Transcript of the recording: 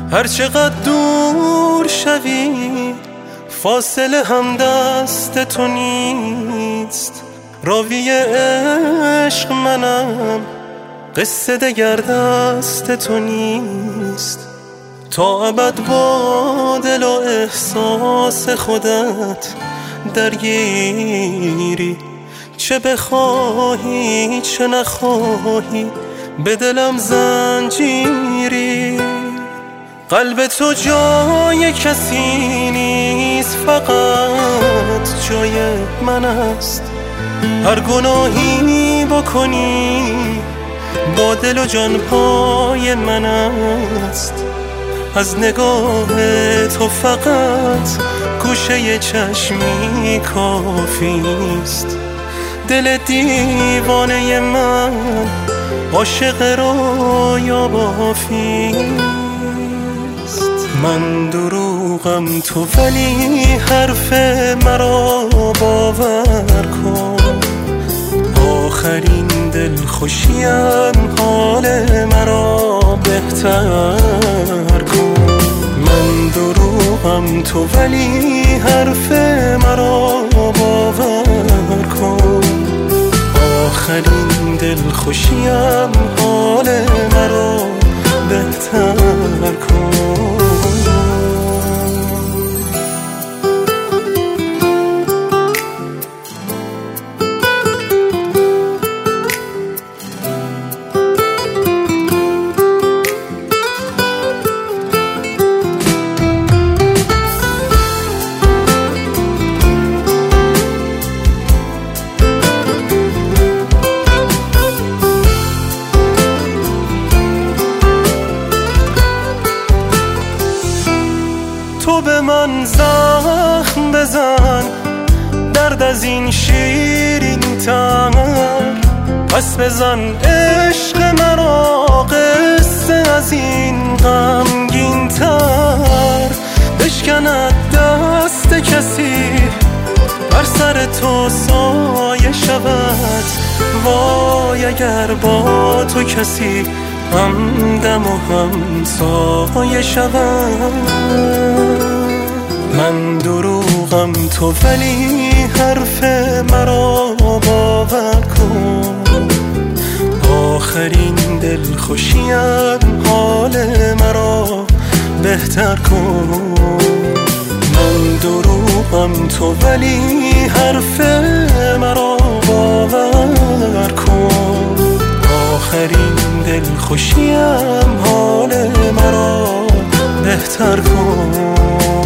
هر چقدر دور شوی فاصله هم دست تو نیست. راوی عشق منم، قصه دگر دست تو نیست. تا ابد با دل و احساس خودت درگیری، چه بخواهی چه نخواهی به دلم زنجیری. قلب تو جای کسی نیست، فقط جای من است. هر گناهی بکنی با دل و جان پای من است. از نگاه تو فقط گوشه چشمی کافیست. دل دیوانه من عاشق رویا بافیست. من دروغم تو ولی حرف مرا باور کن. آخرین دلخوشیم حال مرا بهتر کن. من دروغم تو ولی حرف مرا باور کن. آخرین دلخوشیم حال مرا بهتر کن. تو به من زخم بزن، درد از این شیرین تر. پس بزن عشق مرا، قصه از این غمگین تر. بشکند دست کسی بر سر تو سایه شود. وای اگر با تو کسی همدم و هم سایه شود. من دروغم تو ولی حرف مرا باور کن. آخرین دلخوشیم حال مرا بهتر کن. من دروغم تو ولی حرف مرا باور کن. آخرین دلخوشیم حال مرا بهتر کن.